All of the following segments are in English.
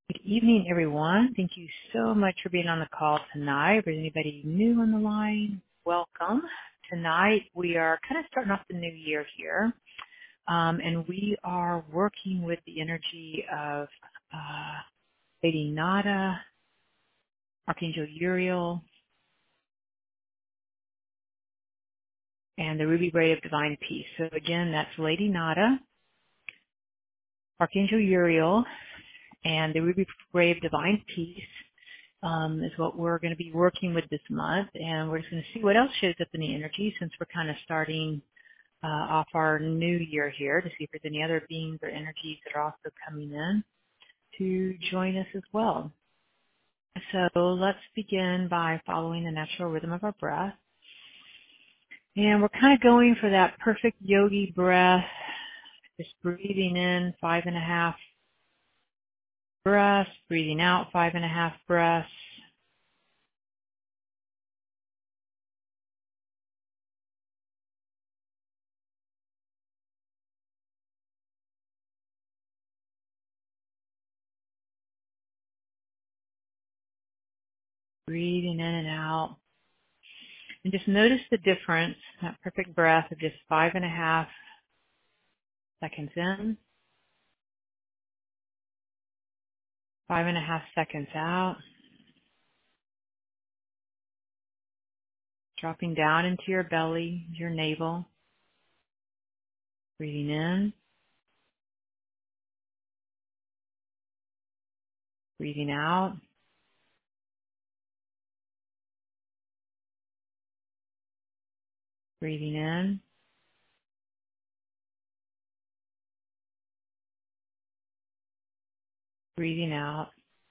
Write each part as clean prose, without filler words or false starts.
Good evening, everyone. Thank you so much for being on the call tonight. If there's anybody new on the line, welcome. Tonight, we are kind of starting off the new year here, and we are working with the energy of Lady Nada, Archangel Uriel, and the Ruby Braid of Divine Peace. So again, that's Lady Nada, Archangel Uriel, and the Ruby Braid of Divine Peace. Is what we're going to be working with this month, and we're just going to see what else shows up in the energy since we're kind of starting off our new year here to see if there's any other beings or energies that are also coming in to join us as well. So let's begin by following the natural rhythm of our breath. And we're kind of going for that perfect yogi breath, just breathing in 5.5 breaths, breathing out 5.5 breaths. Breathing in and out. And just notice the difference, that perfect breath of just 5.5 seconds in, 5.5 seconds out, dropping down into your belly, your navel, breathing in, breathing out, breathing in, breathing out,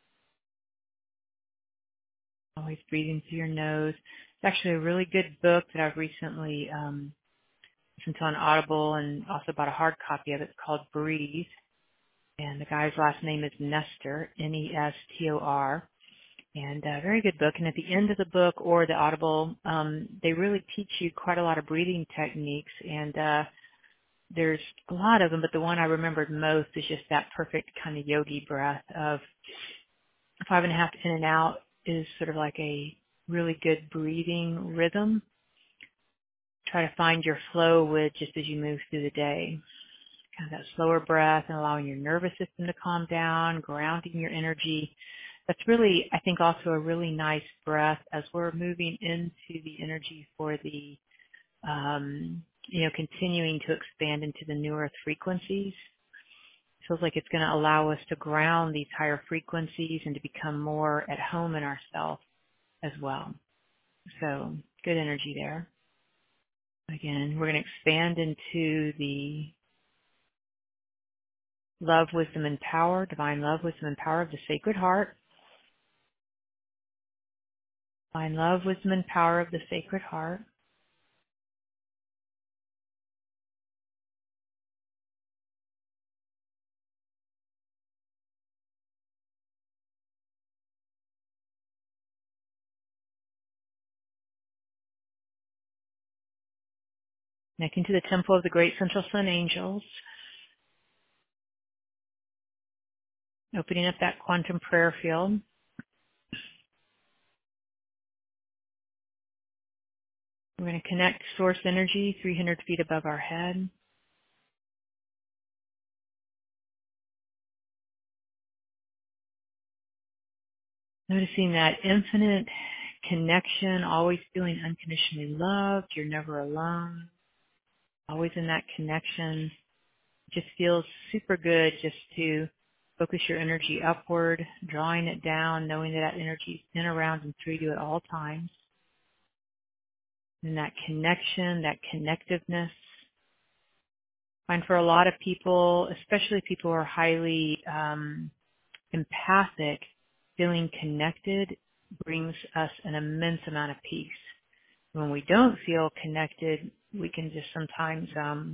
always breathing through your nose. It's actually a really good book that I've recently listened to on Audible and also bought a hard copy of it. It's called Breathe. And the guy's last name is Nestor, Nestor. And a very good book. And at the end of the book or the Audible, they really teach you quite a lot of breathing techniques. And there's a lot of them, but the one I remembered most is just that perfect kind of yogi breath of 5.5 in and out is sort of like a really good breathing rhythm. Try to find your flow with just as you move through the day. Kind of that slower breath and allowing your nervous system to calm down, grounding your energy. That's really, I think, also a really nice breath as we're moving into the energy for the, continuing to expand into the new earth frequencies. It feels like it's going to allow us to ground these higher frequencies and to become more at home in ourselves as well. So good energy there. Again, we're going to expand into the love, wisdom, and power, divine love, wisdom, and power of the Sacred Heart. Divine love, wisdom, and power of the Sacred Heart. Connecting to the temple of the great central sun angels. Opening up that quantum prayer field. We're going to connect source energy 300 feet above our head. Noticing that infinite connection, always feeling unconditionally loved. You're never alone. Always in that connection. It just feels super good just to focus your energy upward, drawing it down, knowing that that energy is in, around, and through you at all times. And that connection, that connectiveness. I find for a lot of people, especially people who are highly empathic, feeling connected brings us an immense amount of peace. When we don't feel connected, we can just sometimes,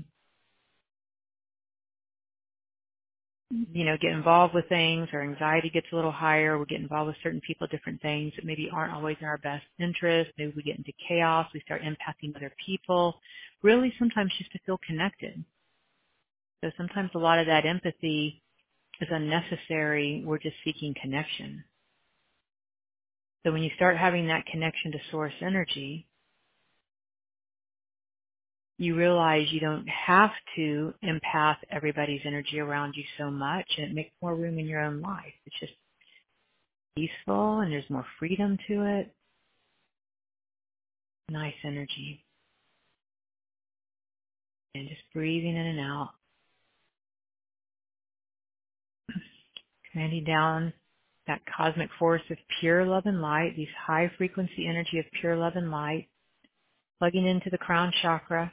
get involved with things. Our anxiety gets a little higher. We get involved with certain people, different things that maybe aren't always in our best interest. Maybe we get into chaos. We start empathing other people. Really, sometimes just to feel connected. So sometimes a lot of that empathy is unnecessary. We're just seeking connection. So when you start having that connection to source energy, you realize you don't have to empath everybody's energy around you so much, and it makes more room in your own life. It's just peaceful and there's more freedom to it. Nice energy. And just breathing in and out. Commanding down that cosmic force of pure love and light, these high frequency energy of pure love and light, plugging into the crown chakra,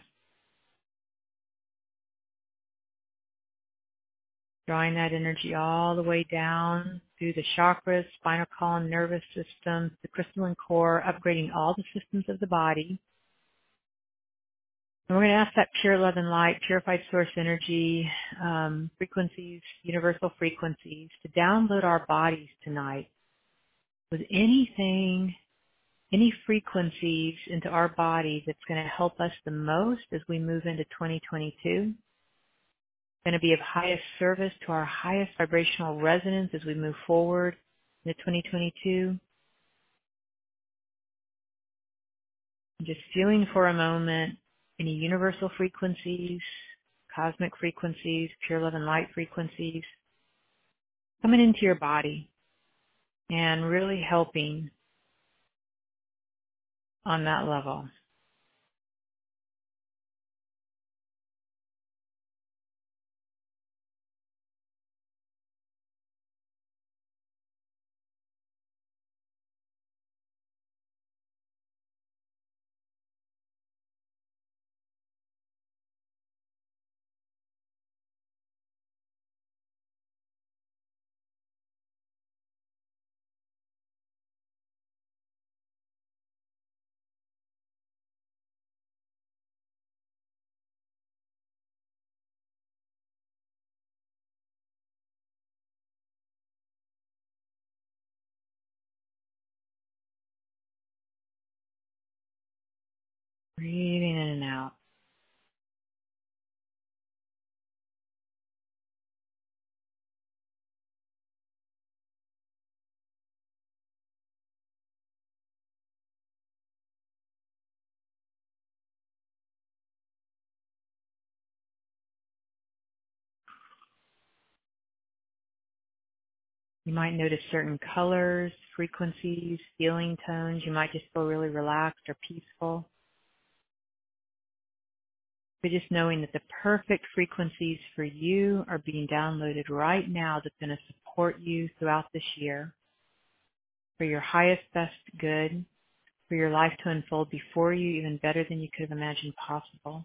drawing that energy all the way down through the chakras, spinal column, nervous system, the crystalline core, upgrading all the systems of the body. And we're going to ask that pure love and light, purified source energy, frequencies, universal frequencies, to download our bodies tonight with anything, any frequencies into our body that's going to help us the most as we move into 2022. Going to be of highest service to our highest vibrational resonance as we move forward into 2022. Just feeling for a moment any universal frequencies, cosmic frequencies, pure love and light frequencies coming into your body and really helping on that level. Breathing in and out. You might notice certain colors, frequencies, feeling tones. You might just feel really relaxed or peaceful. But just knowing that the perfect frequencies for you are being downloaded right now that's going to support you throughout this year for your highest, best good, for your life to unfold before you even better than you could have imagined possible.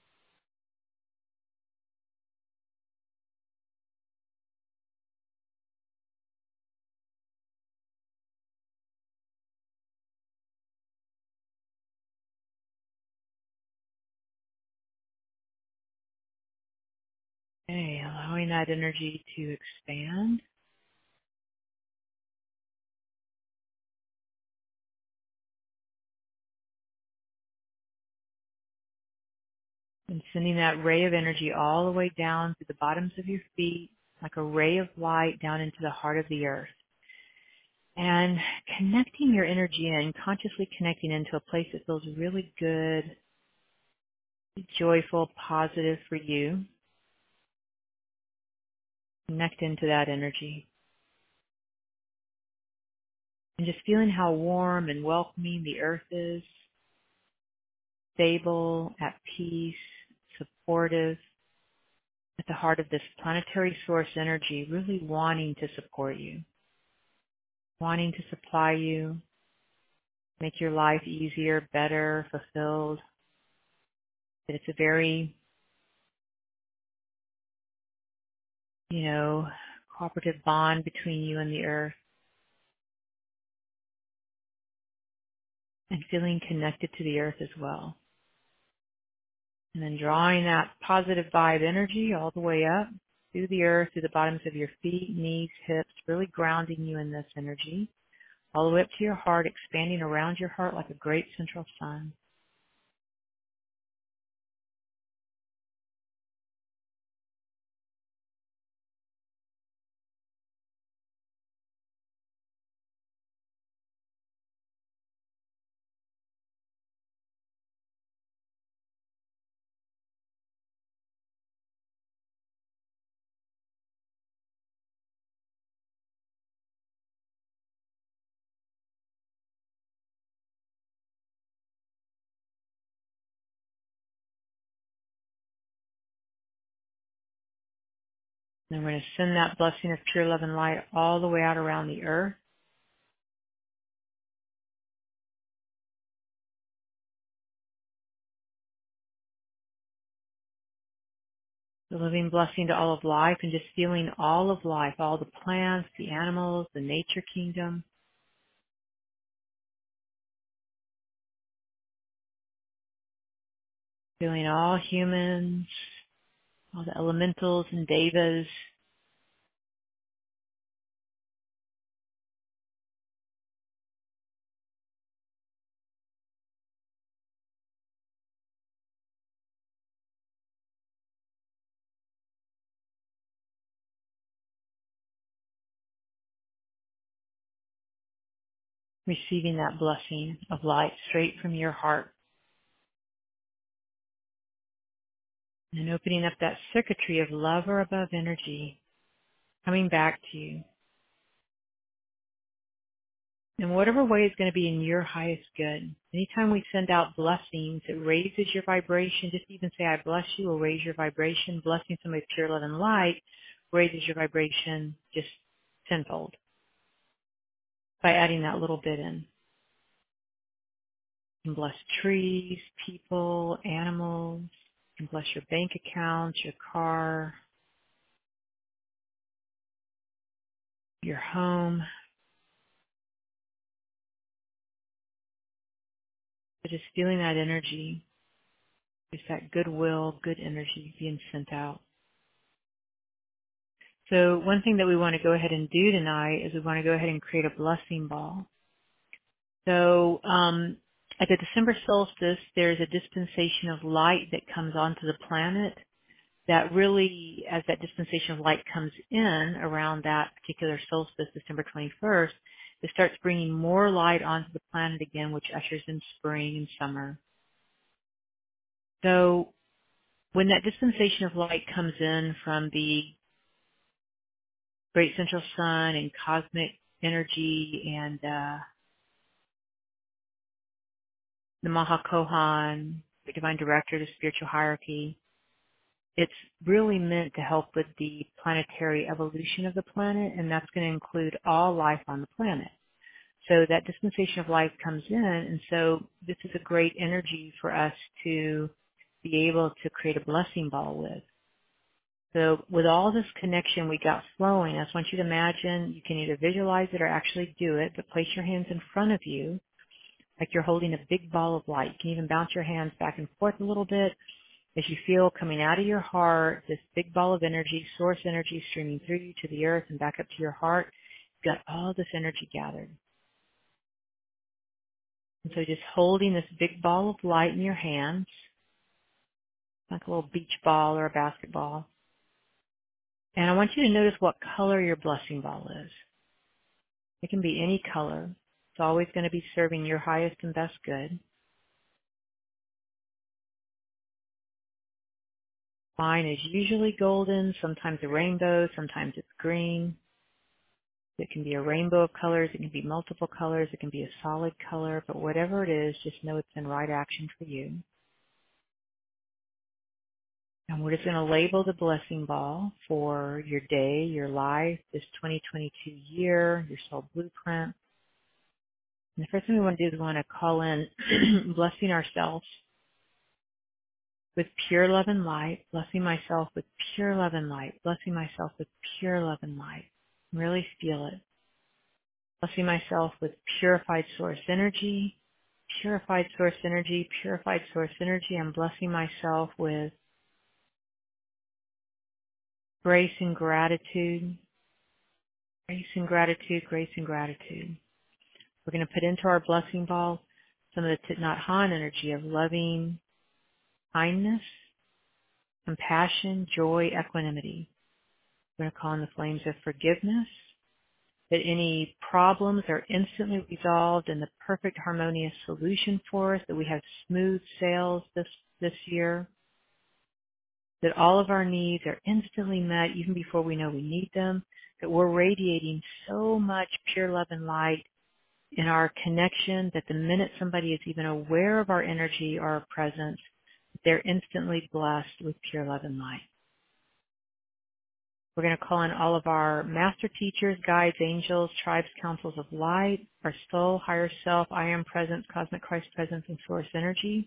Okay, allowing that energy to expand. And sending that ray of energy all the way down to the bottoms of your feet, like a ray of light down into the heart of the earth. And connecting your energy in, consciously connecting into a place that feels really good, joyful, positive for you. Connect into that energy. And just feeling how warm and welcoming the earth is, stable, at peace, supportive, at the heart of this planetary source energy, really wanting to support you, wanting to supply you, make your life easier, better, fulfilled. That it's a very, cooperative bond between you and the earth, and feeling connected to the earth as well. And then drawing that positive vibe energy all the way up through the earth, through the bottoms of your feet, knees, hips, really grounding you in this energy, all the way up to your heart, expanding around your heart like a great central sun. And we're going to send that blessing of pure love and light all the way out around the earth. The living blessing to all of life, and just feeling all of life, all the plants, the animals, the nature kingdom. Feeling all humans, all the elementals and devas. Receiving that blessing of light straight from your heart. And opening up that circuitry of love or above energy coming back to you. In whatever way is going to be in your highest good. Anytime we send out blessings, it raises your vibration. Just even say, I bless you, will raise your vibration. Blessing somebody with pure love and light raises your vibration just tenfold by adding that little bit in. You can bless trees, people, animals. You can bless your bank account, your car, your home. But just feeling that energy, just that goodwill, good energy being sent out. So one thing that we want to go ahead and do tonight is we want to go ahead and create a blessing ball. So at the December solstice, there's a dispensation of light that comes onto the planet that really, as that dispensation of light comes in around that particular solstice, December 21st, it starts bringing more light onto the planet again, which ushers in spring and summer. So when that dispensation of light comes in from the great central sun and cosmic energy and the Mahakohan, the divine director, the spiritual hierarchy, it's really meant to help with the planetary evolution of the planet, and that's going to include all life on the planet. So that dispensation of life comes in, and so this is a great energy for us to be able to create a blessing ball with. So with all this connection we got flowing, I just want you to imagine, you can either visualize it or actually do it, but place your hands in front of you like you're holding a big ball of light. You can even bounce your hands back and forth a little bit as you feel coming out of your heart, this big ball of energy, source energy streaming through you to the earth and back up to your heart. You've got all this energy gathered. And so just holding this big ball of light in your hands, like a little beach ball or a basketball. And I want you to notice what color your blessing ball is. It can be any color. It's always going to be serving your highest and best good. Mine is usually golden, sometimes a rainbow, sometimes it's green. It can be a rainbow of colors, it can be multiple colors, it can be a solid color, but whatever it is, just know it's in right action for you. And we're just going to label the blessing ball for your day, your life, this 2022 year, your soul blueprint. And the first thing we want to do is we want to call in blessing ourselves with pure love and light, blessing myself with pure love and light, blessing myself with pure love and light. Really feel it. Blessing myself with purified source energy, purified source energy, purified source energy. I'm blessing myself with grace and gratitude, grace and gratitude, grace and gratitude. We're going to put into our blessing ball some of the Thich Nhat Hanh energy of loving kindness, compassion, joy, equanimity. We're going to call in the flames of forgiveness, that any problems are instantly resolved and the perfect harmonious solution for us, that we have smooth sails this year, that all of our needs are instantly met even before we know we need them, that we're radiating so much pure love and light in our connection that the minute somebody is even aware of our energy or our presence, they're instantly blessed with pure love and light. We're going to call in all of our master teachers, guides, angels, tribes, councils of light, our soul, higher self, I am presence, cosmic Christ presence, and source energy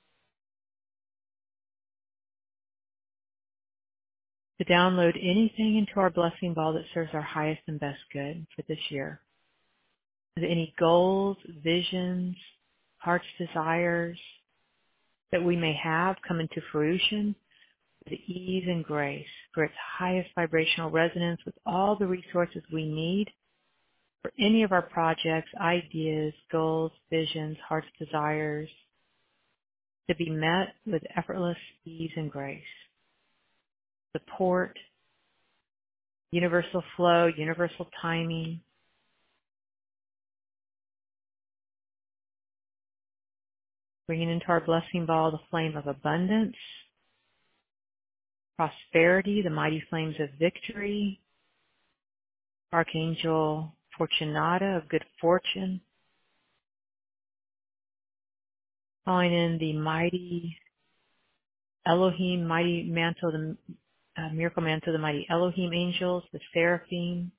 to download anything into our blessing ball that serves our highest and best good for this year. Any goals, visions, heart's desires that we may have come into fruition with ease and grace for its highest vibrational resonance with all the resources we need for any of our projects, ideas, goals, visions, heart's desires to be met with effortless ease and grace. Support, universal flow, universal timing, bringing into our blessing ball the flame of abundance, prosperity, the mighty flames of victory, Archangel Fortunata of good fortune, calling in the mighty Elohim, mighty mantle, the miracle mantle, the mighty Elohim angels, the seraphim,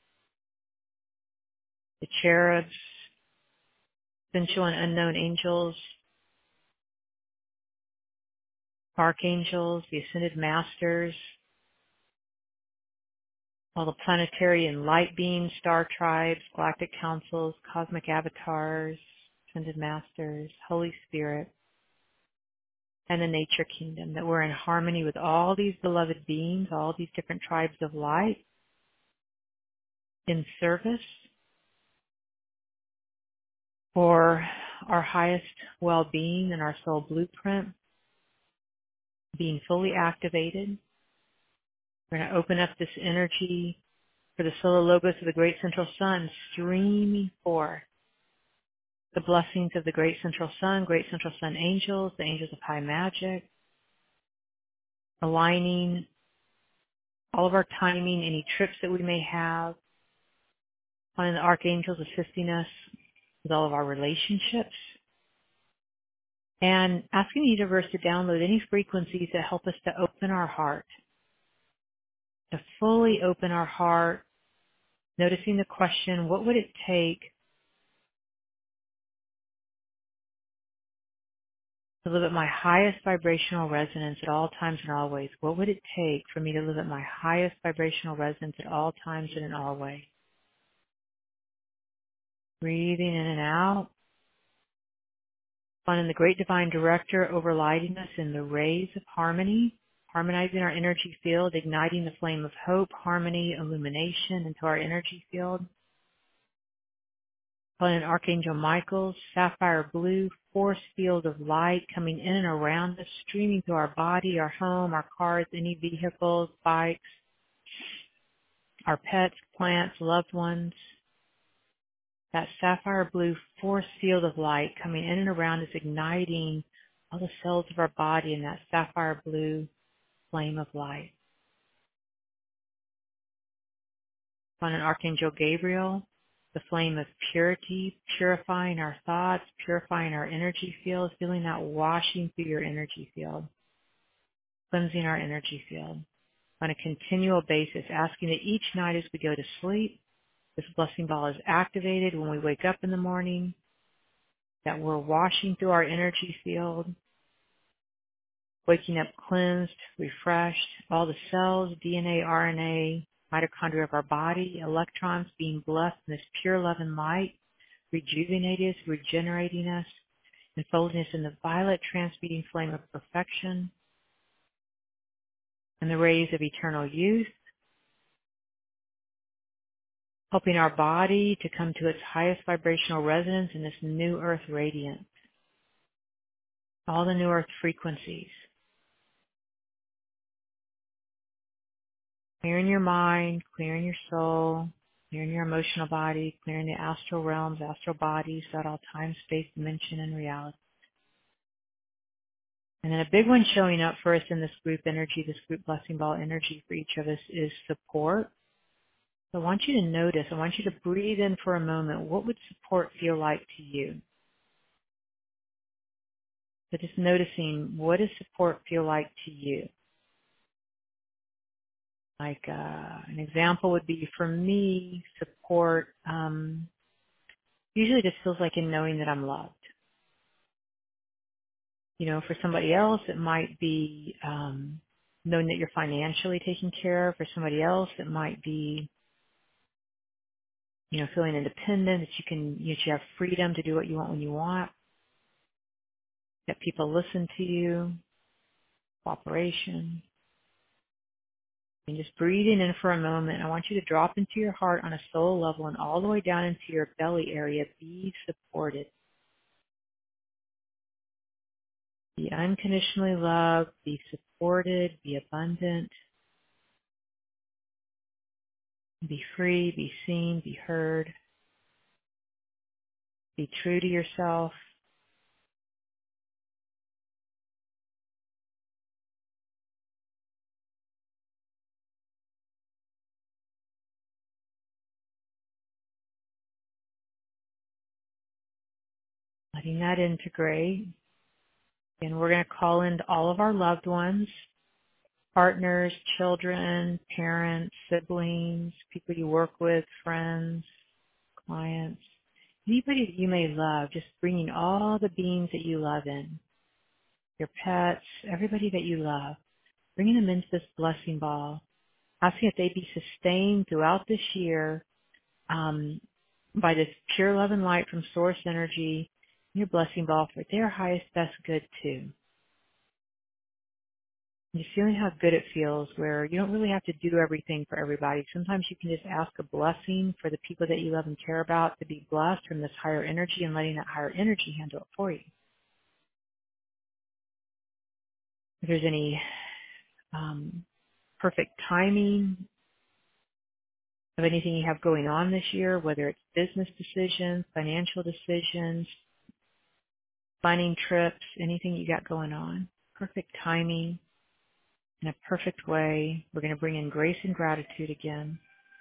the cherubs, sensual and unknown angels, archangels, the ascended masters, all the planetary and light beings, star tribes, galactic councils, cosmic avatars, ascended masters, Holy Spirit, and the nature kingdom, that we're in harmony with all these beloved beings, all these different tribes of light in service for our highest well-being and our soul blueprint being fully activated. We're going to open up this energy for the solar logos of the great central sun streaming forth. The blessings of the great central sun angels, the angels of high magic, aligning all of our timing, any trips that we may have, finding the archangels assisting us with all of our relationships, and asking the universe to download any frequencies that help us to open our heart, to fully open our heart, noticing the question, what would it take to live at my highest vibrational resonance at all times and always? What would it take for me to live at my highest vibrational resonance at all times and in all ways? Breathing in and out. Finding the great divine director overlighting us in the rays of harmony, harmonizing our energy field, igniting the flame of hope, harmony, illumination into our energy field. Calling Archangel Michael's sapphire blue force field of light coming in and around us, streaming through our body, our home, our cars, any vehicles, bikes, our pets, plants, loved ones. That sapphire blue force field of light coming in and around us, igniting all the cells of our body in that sapphire blue flame of light. On an Archangel Gabriel, the flame of purity, purifying our thoughts, purifying our energy field, feeling that washing through your energy field, cleansing our energy field on a continual basis, asking that each night as we go to sleep, this blessing ball is activated when we wake up in the morning, that we're washing through our energy field, waking up cleansed, refreshed, all the cells, DNA, RNA, mitochondria of our body, electrons being blessed in this pure love and light, rejuvenating us, regenerating us, enfolding us in the violet transmuting flame of perfection and the rays of eternal youth, helping our body to come to its highest vibrational resonance in this new earth radiance, all the new earth frequencies. Clearing your mind, clearing your soul, clearing your emotional body, clearing the astral realms, astral bodies, that all time, space, dimension, and reality. And then a big one showing up for us in this group energy, this group blessing ball energy for each of us is support. So I want you to notice, I want you to breathe in for a moment. What would support feel like to you? So just noticing, what does support feel like to you? Like an example would be for me, support usually just feels like in knowing that I'm loved. You know, for somebody else, it might be knowing that you're financially taken care of. For somebody else, it might be, you know, feeling independent, that you have freedom to do what you want when you want, that people listen to you, cooperation. And just breathing in for a moment, I want you to drop into your heart on a soul level and all the way down into your belly area. Be supported. Be unconditionally loved. Be supported. Be abundant. Be free. Be seen. Be heard. Be true to yourself. Letting that integrate. And we're going to call in all of our loved ones, partners, children, parents, siblings, people you work with, friends, clients, anybody that you may love, just bringing all the beings that you love in, your pets, everybody that you love, bringing them into this blessing ball, asking if they be sustained throughout this year by this pure love and light from source energy, your blessing ball for their highest, best good too. And just feeling how good it feels where you don't really have to do everything for everybody. Sometimes you can just ask a blessing for the people that you love and care about to be blessed from this higher energy and letting that higher energy handle it for you. If there's any perfect timing of anything you have going on this year, whether it's business decisions, financial decisions, planning trips, anything you got going on, perfect timing in a perfect way. We're going to bring in grace and gratitude again,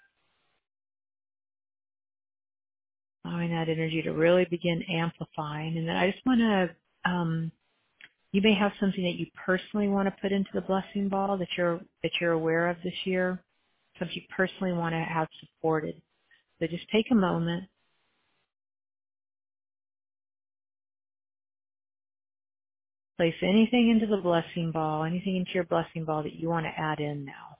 allowing that energy to really begin amplifying. And then I just want to, you may have something that you personally want to put into the blessing ball that you're aware of this year, something you personally want to have supported. So just take a moment, place anything into the blessing ball, anything into your blessing ball that you want to add in now.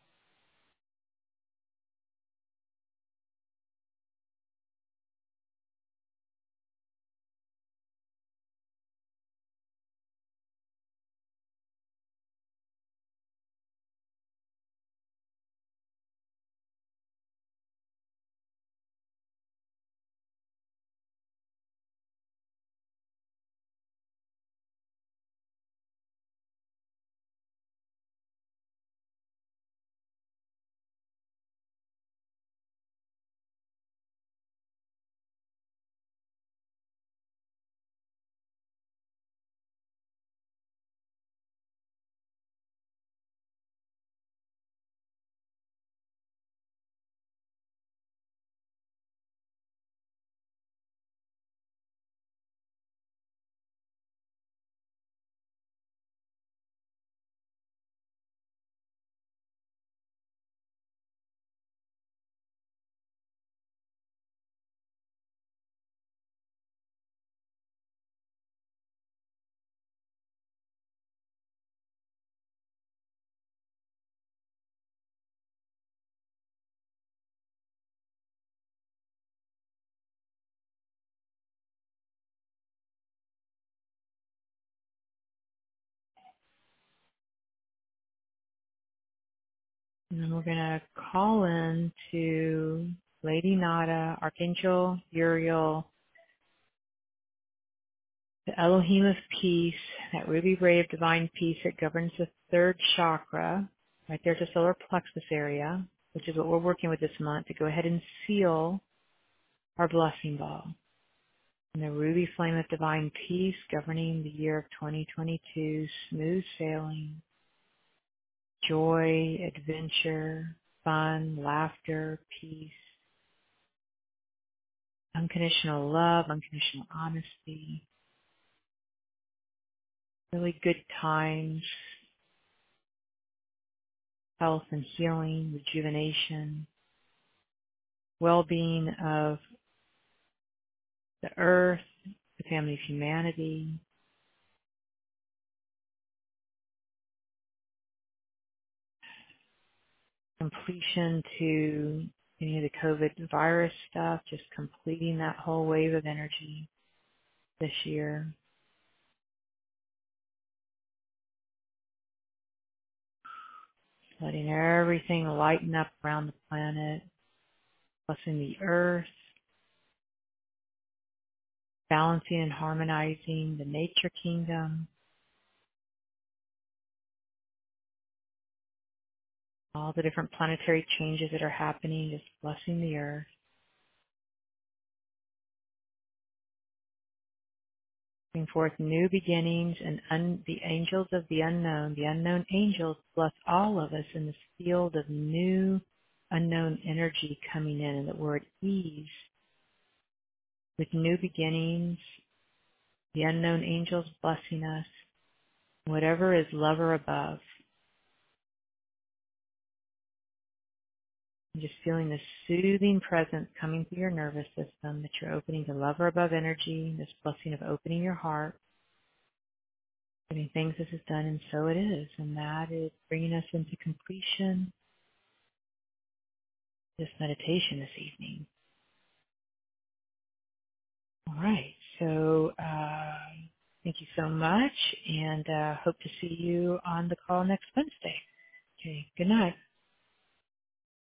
And then we're going to call in to Lady Nada, Archangel Uriel, the Elohim of peace, that ruby ray of divine peace that governs the third chakra, right there at the solar plexus area, which is what we're working with this month, to go ahead and seal our blessing ball. And the ruby flame of divine peace governing the year of 2022, smooth sailing, joy, adventure, fun, laughter, peace, unconditional love, unconditional honesty, really good times, health and healing, rejuvenation, well-being of the earth, the family of humanity, completion to any of the COVID virus stuff, just completing that whole wave of energy this year. Letting everything lighten up around the planet, blessing the earth, balancing and harmonizing the nature kingdom, all the different planetary changes that are happening, just blessing the earth. Bring forth new beginnings and the angels of the unknown angels bless all of us in this field of new unknown energy coming in, and that we're at ease with new beginnings, the unknown angels blessing us, whatever is love or above. And just feeling this soothing presence coming through your nervous system, that you're opening to love or above energy, this blessing of opening your heart, giving things as is done and so it is. And that is bringing us into completion this meditation this evening. All right. So thank you so much, and hope to see you on the call next Wednesday. Okay. Good night.